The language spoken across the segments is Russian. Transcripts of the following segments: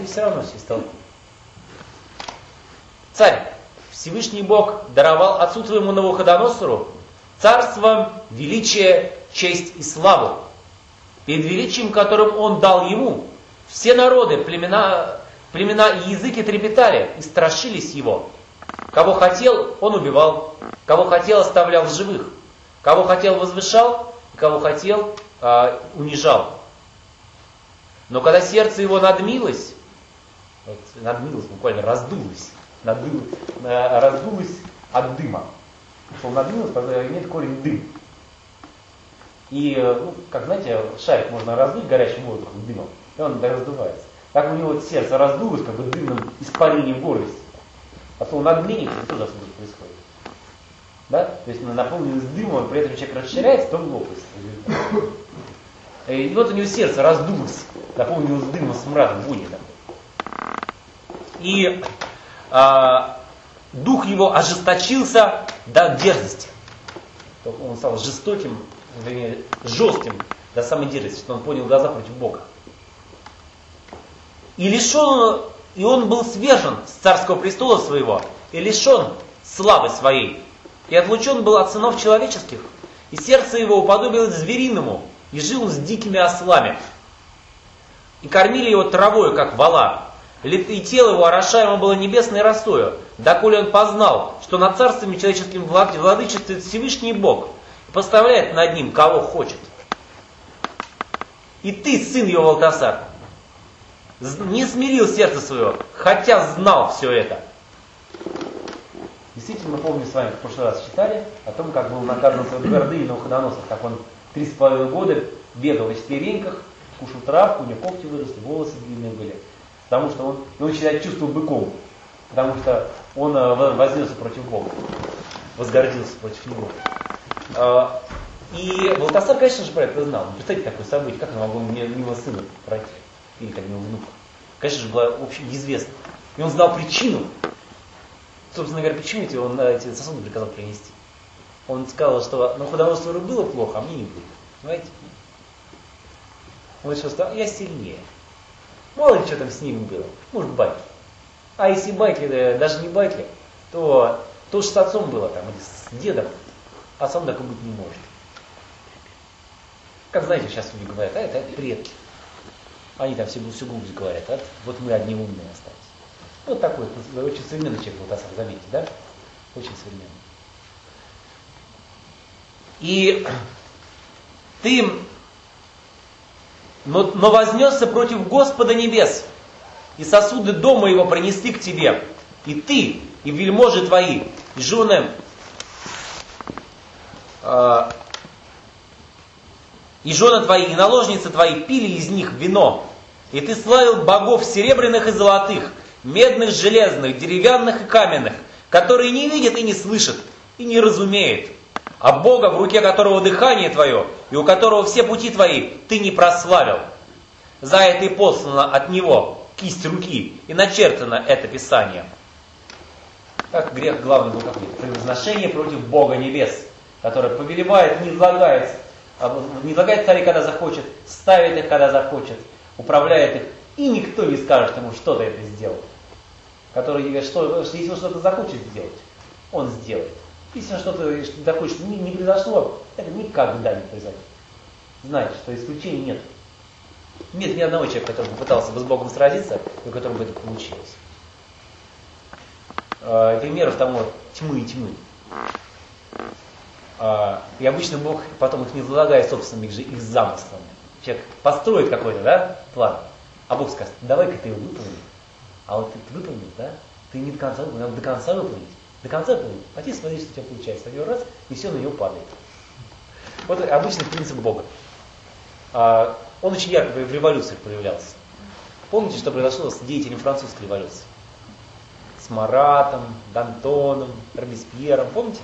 все равно все столкнут. Царь, Всевышний Бог даровал отцу твоему Навуходоносору царство, величие, честь и славу. Перед величием, которым он дал ему, все народы, племена и языки трепетали и страшились его. Кого хотел, он убивал, кого хотел, оставлял в живых, кого хотел, возвышал, кого хотел, унижал. Но когда сердце его надмилось, буквально раздулось от дыма. Слово надмилось имеет корень дым. И, как знаете, шарик можно раздуть горячим воздухом, дымом, и он раздувается. Так у него сердце раздулось, как бы дымным испарением гордости. А слово надменник, это тоже отсюда происходит. Да? То есть наполненный дымом, при этом человек расширяется, то он лопается. И вот у него сердце раздулось, наполнилось дымом, смрадом, вонью. И дух его ожесточился до дерзости. Он стал жестоким, вернее, жестким до самой дерзости, что он поднял глаза против Бога. И он был свержен с царского престола своего, и лишен славы своей, и отлучен был от сынов человеческих, и сердце его уподобилось звериному, и жил он с дикими ослами. И кормили его травою, как вола, и тело его орошаемо было небесной росою, доколе он познал, что над царствами человеческим владычествует Всевышний Бог, и поставляет над ним, кого хочет. И ты, сын его Валтасар, не смирил сердце свое, хотя знал все это. Действительно, мы помним с вами, в прошлый раз читали, о том, как был наказан свой гордыни Навуходоносор, как он 3,5 года бегал в четвереньках, кушал травку, у него когти выросли, волосы длинные были. Потому что он себя чувствовал быком, потому что он вознесся против Бога, возгордился против него. И Валтасар, конечно же, про это знал. Представьте такое событие, как он могло мимо сына пройти, или как мимо внука. Конечно же, было общеизвестно. И он знал причину. Собственно говоря, почему он эти сосуды приказал принести. Он сказал, что Навуходоносору было плохо, а мне не будет. Понимаете? Он решил, что я сильнее. Мало ли что там с ними было. Может, байки. А если байки, даже не байки, то что с отцом было там, или с дедом, а сам так и быть не может. Как знаете, сейчас люди говорят, это предки. Они там все глупость говорят, вот мы одни умные остались. Вот такой очень современный человек, Валтасар, заметьте, да? Очень современный. И ты, но вознесся против Господа небес, и сосуды дома его принесли к тебе, и ты, и вельможи твои, и жены, твои, и наложницы твои пили из них вино, и ты славил богов серебряных и золотых, медных, железных, деревянных и каменных, которые не видят и не слышат, и не разумеют, а Бога, в руке которого дыхание твое, и у которого все пути твои, ты не прославил. За это и послана от него кисть руки, и начертано это Писание. Так грех главный был какой? Превозношение против Бога небес, который повелевает, не излагает царей, когда захочет, ставит их, когда захочет, управляет их, и никто не скажет ему, что ты это сделал. Который говорит, что если он что-то захочет сделать, он сделает. Если он что-то захочет, не произошло, это никогда не произойдет. Знаете, что исключений нет. Нет ни одного человека, который попытался бы с Богом сразиться, и у которого бы это получилось. Примеров тому тьмы и тьмы. И обычно Бог потом их не залагает собственными их замыслами. Человек построит какой-то план, а Бог скажет, давай-ка ты его выполни. А вот ты выполнил, да? Ты не до конца выполнил, надо до конца выполнить. До конца выполнить. А ты смотри, что у тебя получается. Один раз, и все на него падает. Вот обычный принцип Бога. Он очень ярко в революциях проявлялся. Помните, что произошло с деятелями французской революции? С Маратом, Д'Антоном, Робеспьером. Помните?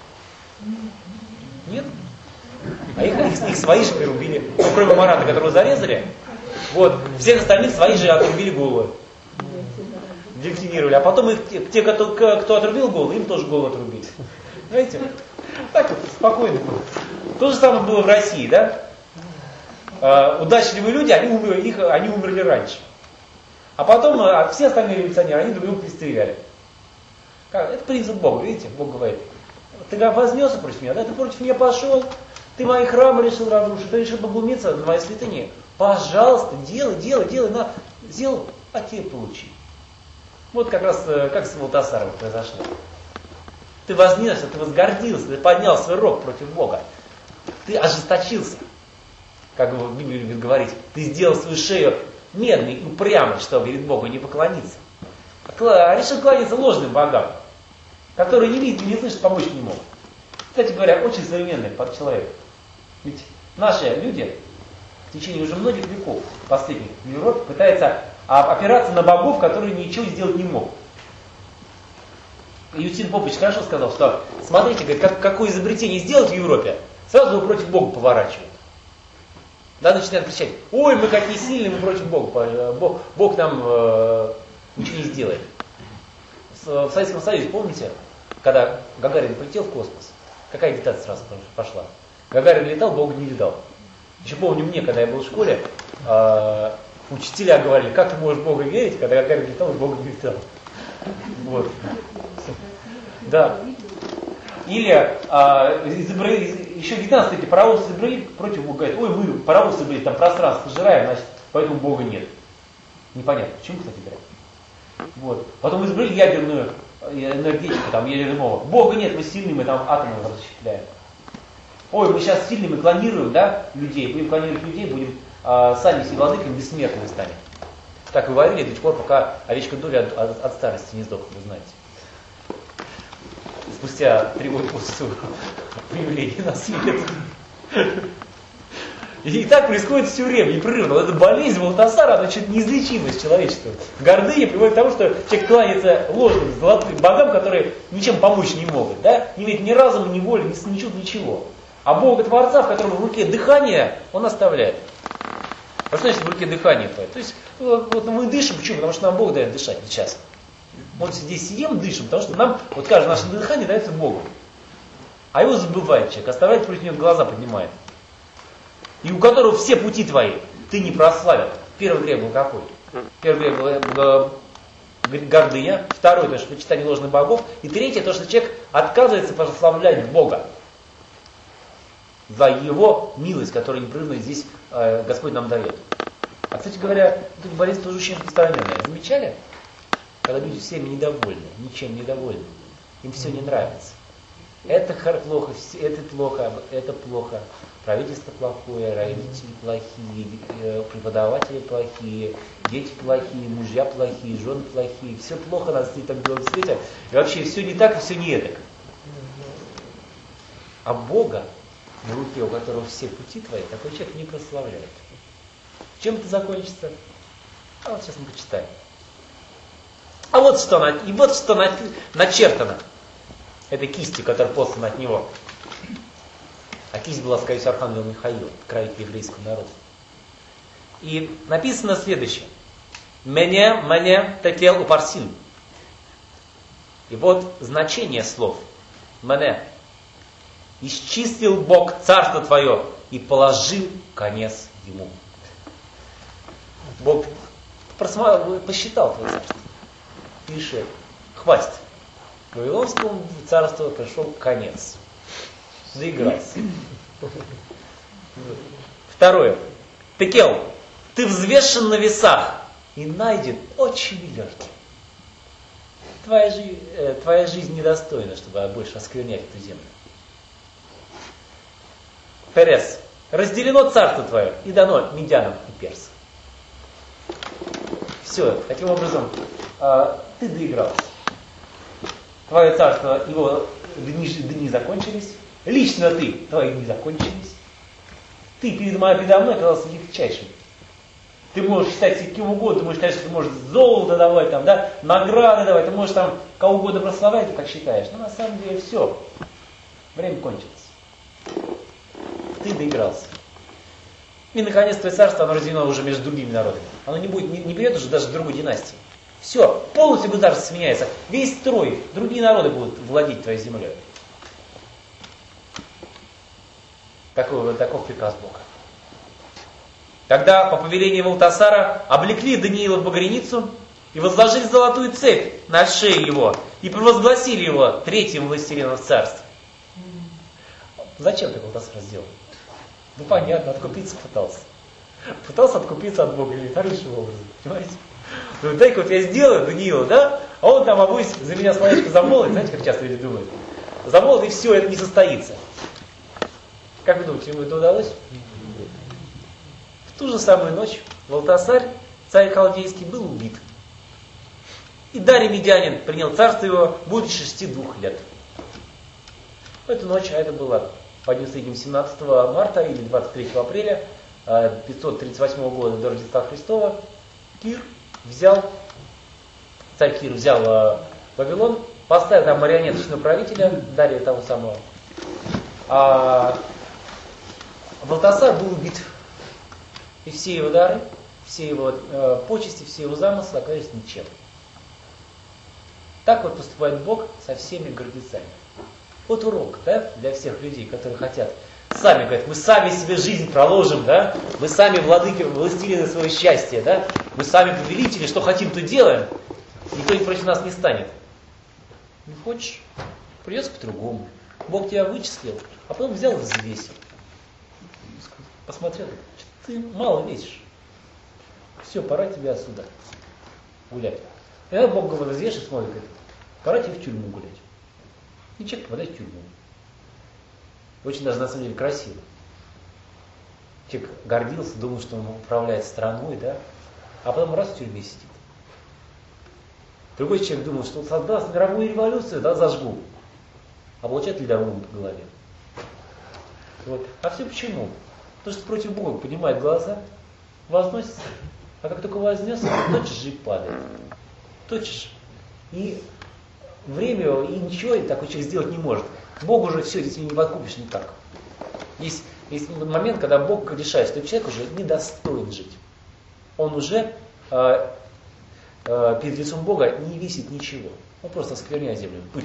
Нет? А их свои же прирубили. Ну, кроме Марата, которого зарезали. Вот. Всех остальных свои же отрубили головы. Гильотинировали. А потом те, кто отрубил голову, им тоже голову отрубили. Знаете? Так вот, спокойно было. То же самое было в России, да? Удачливые люди, они умерли раньше. А потом все остальные революционеры, они друг друга перестреляли. Это принцип Бога, видите? Бог говорит, ты вознесся против меня, да, ты против меня пошел, ты мои храмы решил разрушить, ты решил поглумиться на моей святыне. Пожалуйста, делай, сделал, а тебе получи. Вот как раз как с Валтасаром произошло. Ты вознесся, ты возгордился, ты поднял свой рог против Бога. Ты ожесточился, как в Библии любит говорить. Ты сделал свою шею медной и упрямой, чтобы перед Богом не поклониться. Решил кланяться ложным богам, которые не видят и не слышат, помочь не могут. Кстати говоря, очень современный человек. Ведь наши люди в течение уже многих веков, последних в Европе, пытаются опираться на богов, которые ничего сделать не могут. Юстин Попович хорошо сказал, что смотрите, говорит, какое изобретение сделать в Европе, сразу его против Бога поворачивают. Да, начинают кричать, ой, мы как не сильны, мы против Бога, Бог нам ничего не сделает. В Советском Союзе, помните, когда Гагарин полетел в космос, какая агитация сразу пошла? Гагарин летал, Бога не видал. Еще помню мне, когда я был в школе, учителя говорили, как ты можешь в Бога верить, когда Гагарин летал, Бога не видал. Вот. Да. Или еще в 19 веке паровоз изобрели, против Бога говорят, ой, мы паровоз изобрели, там пространство сжираем, значит, поэтому Бога нет. Непонятно, почему, кстати говоря. Вот. Потом изобрели ядерную энергетику, там, ядерную мову. Бога нет, мы сильные, мы там атомы расщепляем. Ой, мы сейчас сильные, мы клонируем, да, людей, будем клонировать людей, будем сами себе владыками, бессмертными станем. Так говорили до тех пор, пока овечка Доля от старости не сдохла, вы знаете. Спустя 3 года после своего появления на свет. И так происходит все время, непрерывно. Вот эта болезнь Валтасара, она чуть неизлечимая с человечеством. Гордыня приводит к тому, что человек кланяется ложным, золотым богам, которые ничем помочь не могут. Да? Не имеет ни разума, ни воли, ни чувств, ничего. А Бога Творца, в котором в руке дыхание, он оставляет. А что значит в руке дыхание твое? То есть вот мы дышим, почему? Потому что нам Бог дает дышать сейчас. Вот здесь сидим, дышим, потому что нам, вот каждое наше дыхание дается Богу. А его забывает человек, оставляет против него, глаза поднимает. И у которого все пути твои ты не прославил. Первый грех был какой? Первый грех был гордыня. Второй, то, что почитание ложных богов. И третье, то, что человек отказывается прославлять Бога за его милость, которую непрерывно здесь Господь нам дает. А, кстати говоря, эта болезнь тоже очень распространенная. Замечали? Когда люди всеми недовольны, ничем недовольны, им все не нравится. Это плохо, это плохо, правительство плохое, родители плохие, преподаватели плохие, дети плохие, мужья плохие, жены плохие, все плохо на этом белом свете, и вообще все не так и все не так. А Бога на руке, у которого все пути твои, такой человек не прославляет. Чем это закончится? А вот сейчас мы почитаем. А вот что, и вот что начертано этой кистью, которая послана от него. А кисть была, скорее всего, архангел Михаил, правитель еврейского народа. И написано следующее. Мне текел упарсин. И вот значение слов. Мне. Исчистил Бог царство твое и положил конец ему. Бог посчитал твое царство. Пишет, хватит. Вавилонскому царству пришел конец. Заигрался. Второе. Текел, ты взвешен на весах и найден очень легким. Твоя жизнь недостойна, чтобы больше осквернять эту землю. Перес, разделено царство твое и дано медянам и персам. Все, таким образом, ты доигрался. Твое царство, его дни закончились. Лично ты, твои дни закончились. Ты передо мной оказался легчайшим. Ты можешь считать себя кем угодно, ты можешь считать, что ты можешь золото давать, там, да, награды давать, ты можешь там кого угодно прославлять, как считаешь. Но на самом деле все. Время кончилось. Ты доигрался. И наконец твое царство, оно разделено уже между другими народами. Оно не придет уже даже в другой династии. Все, полностью государство сменяется. Весь строй, другие народы будут владеть твоей землей. Таков приказ Бога. Когда по повелению Валтасара облекли Даниила в багряницу и возложили золотую цепь на шею его и провозгласили его третьим властелином в царстве. Зачем так Валтасар сделал? Ну понятно, откупиться пытался. Пытался откупиться от Бога или хорошим образом, понимаете? Ну дай-ка вот я сделаю Даниила, да? А он там авось за меня словечко замолвит, знаете, как часто люди думают? Замолвит и все, это не состоится. Как вы думаете, ему это удалось? В ту же самую ночь Валтасарь, царь халдейский, был убит. И Дарий Медянин принял царство его, будучи 62 лет. В эту ночь, а это было по дню средним 17 марта или 23 апреля 538 года до Рождества Христова, царь Кир взял Вавилон, поставил там марионеточного правителя, Дария того самого. А Валтасар был убит. И все его дары, все его почести, все его замыслы оказались ничем. Так вот поступает Бог со всеми гордецами. Вот урок, да, для всех людей, которые хотят. Сами говорят, мы сами себе жизнь проложим, да, мы сами владыки, властелины своего счастья, да, мы сами повелители, что хотим, то делаем. Никто против нас не станет. Не хочешь? Придется по-другому. Бог тебя вычислил, а потом взял и взвесил. Посмотрел, ты мало весишь. Все, пора тебе отсюда гулять. И тогда Бог говорит, взвешивает, смотрит, говорит, пора тебе в тюрьму гулять. И человек попадает в тюрьму. Очень даже на самом деле красиво. Человек гордился, думал, что он управляет страной, да, а потом раз в тюрьме сидит. Другой человек думал, что создаст мировую революцию, да, зажгу. А получает ледорубом по голове. Вот. А все почему? Потому что против Бога поднимает глаза, возносится, а как только вознесся, тотчас же и падает. Тотчас же. И время его, и ничего такой человек сделать не может. Богу уже все, если не подкупишь никак. Есть момент, когда Бог решает, что человек уже недостоин жить. Он уже перед лицом Бога не висит ничего. Он просто оскверняет землю, пыль.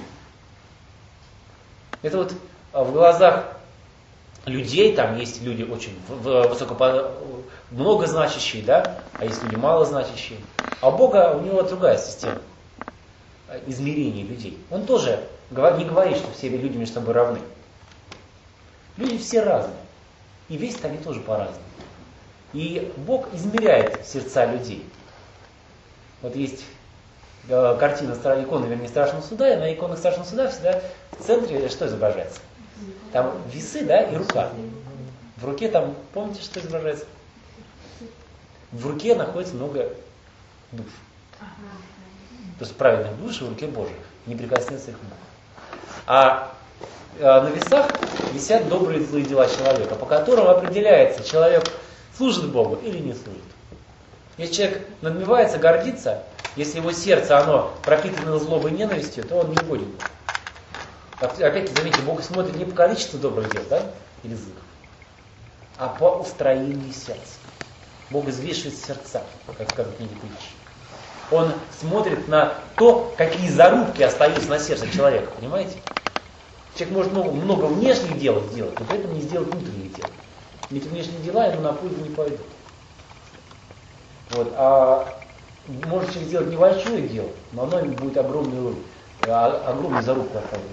Это вот в глазах людей, там есть люди очень многозначащие, да, а есть люди малозначащие. А у Бога, у него другая система измерений людей. Он тоже не говорит, что все люди между собой равны. Люди все разные. И весят они тоже по-разному. И Бог измеряет сердца людей. Вот есть картина иконы, вернее, Страшного суда, и на иконах Страшного суда всегда в центре что изображается? Там весы, да, и рука. В руке там, помните, что изображается? В руке находится много душ. То есть правильных душ в руке Божьей. Не прикоснется их Бог. А на весах висят добрые и злые дела человека, по которым определяется, человек служит Богу или не служит. Если человек надмевается, гордится, если его сердце, оно пропитано злобой и ненавистью, то он не будет. Опять, заметьте, Бог смотрит не по количеству добрых дел, да, или злых, а по устроению сердца. Бог взвешивает сердца, как сказано в книге Притч. Он смотрит на то, какие зарубки остаются на сердце человека, понимаете? Человек может много внешних дел сделать, но при этом не сделать внутренних дел. Ведь внешние дела ему на пользу не пойдут. Вот. А может человек сделать небольшое дело, но оно ему будет огромную зарубку оставить.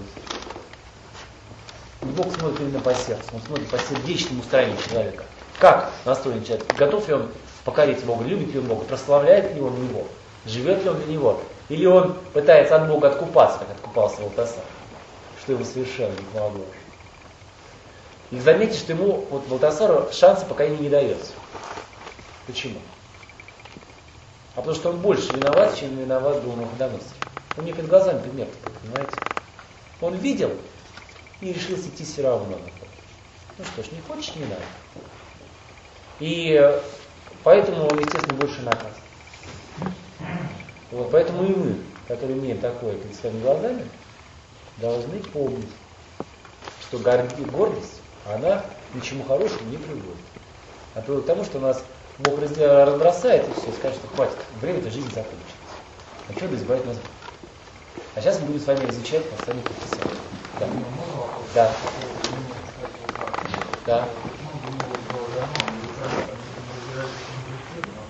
Бог смотрит именно по сердцу, он смотрит по сердечному строению человека. Как настроен человек? Готов ли он покорить Бога, любит ли он Бога, прославляет ли он Его, живет ли он для Него, или он пытается от Бога откупаться, как откупался Валтасар, что ему совершенно не помогло. И заметьте, что ему, вот Валтасару, шанса пока не дается. Почему? А потому что он больше виноват, чем виноват был Навуходоносор. У него перед глазами пример, понимаете? Он видел и решил идти все равно. Ну что ж, не хочешь, не надо. И поэтому он, естественно, больше наказан. Вот, поэтому и мы, которые имеем такое перед своими глазами, должны помнить, что гордость, она ни к чему хорошему не приводит. А приводит к тому, что нас Бог разбросает и все, скажет, что хватит, время-то жизнь закончится. А что избавить нас? А сейчас мы будем с вами изучать остальные писания. Да. Да. Да.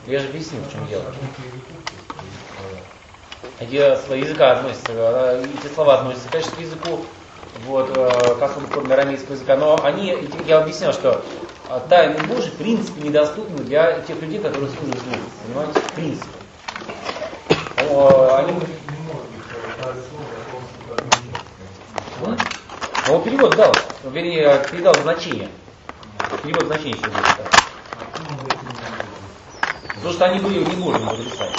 Я же объяснил, в чем дело. Языка относятся, эти слова относятся, конечно, к языку, вот, к особой форме арамейского языка, но я объяснял, что тайны Божьи в принципе недоступны для тех людей, которые служат Богу, понимаете, в принципе. Он перевод дал, вернее, передал значение. Перевод значения еще будет. Потому что они были не можем написать.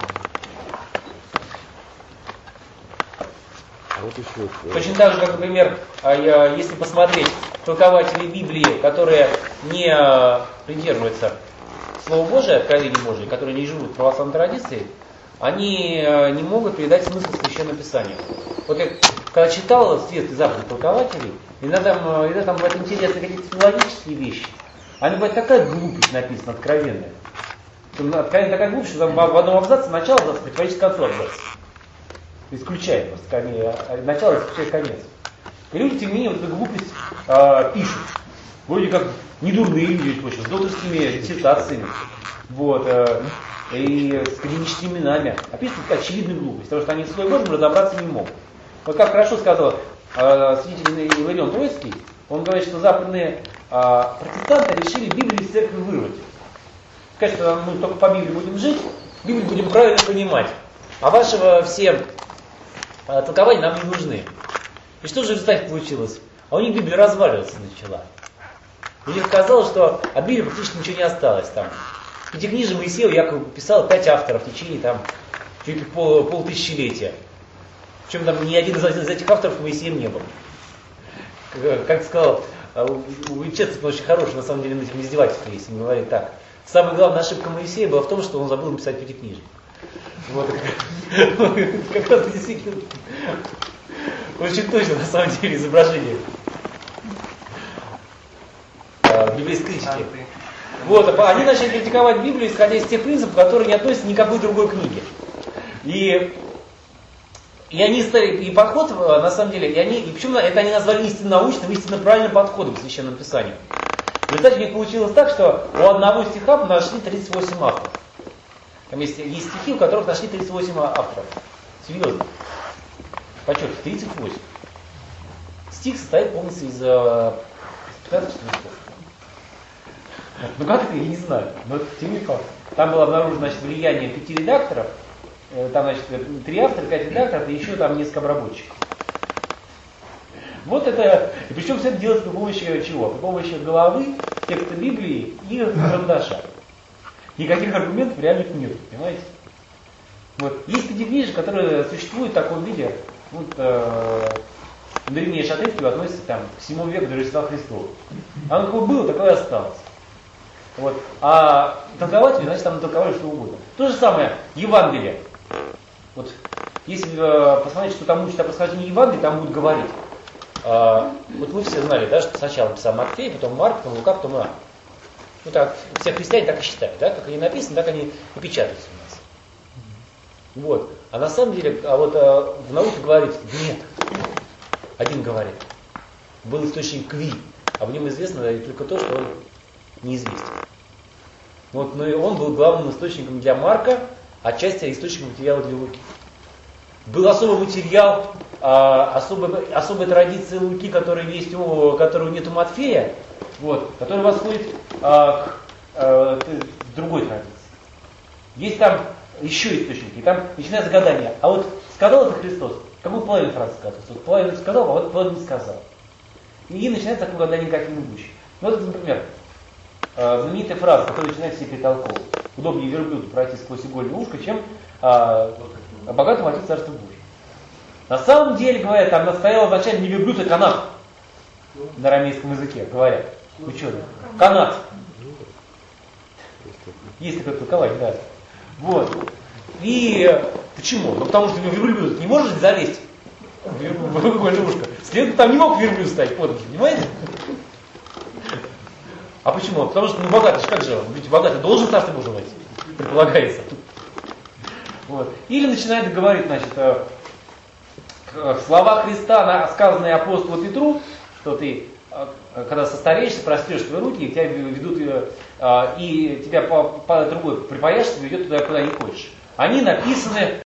Точно так же, как, например, если посмотреть толкователей Библии, которые не придерживаются Слова Божия, откровения Божия, которые не живут в православной традиции, они не могут передать смысл Священного Писания. Вот я когда читал свет и заповедь толкователей, иногда там бывают интересные какие-то филологические вещи. Они бывают такая глупость написана, откровенная. Откровенно такая глупость, что там в одном абзаце начало абзаца противоречит концу абзаца. Исключает просто начало исключает конец. И люди, тем не менее, вот эту глупость пишут. Вроде как недурные люди, с докторскими диссертациями. Вот, и с клиническими именами. Описывают очевидную глупость, потому что они в своем Божьем разобраться не могут. Вот как хорошо сказал святитель Иларион Троицкий, он говорит, что западные протестанты решили Библию из церкви вырвать. Сказать, что мы только по Библии будем жить, Библию будем правильно понимать, а вашего все толкования нам не нужны. И что же в результате получилось? А у них Библия разваливаться начала. У них казалось, что от Библии практически ничего не осталось там. Пятикнижие Моисея якобы писал 5 авторов в течение там чуть ли полтысячелетия. Причем там ни один из этих авторов Моисеем не был. Как сказал, у Чецов очень хороший, на самом деле, на этих издевательствах есть. Он говорит так. Самая главная ошибка Моисея была в том, что он забыл написать Пятикнижие. Вот. Как раз действительно очень точно, на самом деле, изображение библейской критики. Вот, они начали критиковать Библию, исходя из тех принципов, которые не относятся ни к какой другой книге. И они стали, и подход, на самом деле, и почему это они назвали истинно научным, истинно правильным подходом к Священному Писанию. В результате у них получилось так, что у одного стиха нашли 38 авторов. Там есть стихи, у которых нашли 38 авторов. Серьезно. Подчеркиваю, 38. Стих состоит полностью из 15 стихов. Ну как это, я не знаю, но это тем не факт. Там было обнаружено, значит, влияние 5 редакторов, там, значит, 3 автора, 5 редакторов, и еще там несколько обработчиков. Вот это, и причем все это делается при помощи чего? При помощи головы, текста Библии и карандаша. Никаких аргументов реальных нет, понимаете? Вот. Есть пятикнижие, которые существуют в таком виде, вот, древнейшие отрывки относятся там, к 7 веку до Рождества Христова. Оно какое было, такое и осталось. Вот. А толкователи, значит, там натолковали что угодно. То же самое Евангелие. Вот. Если посмотреть, что там учат о происхождении Евангелия, там будут говорить. Вот вы все знали, да, что сначала написал Матфей, потом Марк, потом Лука, потом Иоанн. Ну так, все христиане так и считают, да? Как они написаны, так они и печатаются у нас. Вот. А на самом деле, в науке говорится, нет. Один говорит, был источник Кви, а в нем известно только то, что он неизвестен. Вот, но и он был главным источником для Марка, отчасти источником материала для Луки. Был особый материал, особая традиция Луки, которой нет у Матфея, вот, который восходит к другой традиции. Есть там еще источники, там начинается гадание. А вот сказал это Христос, какую половину фразы сказал? Вот половину сказал, а вот половину не сказал. И начинается такое гадание как-нибудь. Ну, вот, например, знаменитая фраза, которая начинает все перетолковывать. Удобнее верблюду пройти сквозь игольное ушко, чем богатому войти в Царство Божие. На самом деле, говорят, там стояло вначале не верблюд, а канат. На арамейском языке говорят ученые. Канат. Есть такое толкование, да. Вот. И почему? Ну потому что верблюд не может залезть в игольное ушко. Следовательно, там не мог верблюд стоять под ноги, понимаете? А почему? Потому что богатый, как же он? Ведь богатый должен Царство Божие войти, предполагается. Вот. Или начинает говорить, значит, слова Христа, сказанные апостолу Петру, что ты когда состареешься, прострешь твои руки, и тебя ведут, и тебя по другой припаяшься, ведет туда, куда не хочешь. Они написаны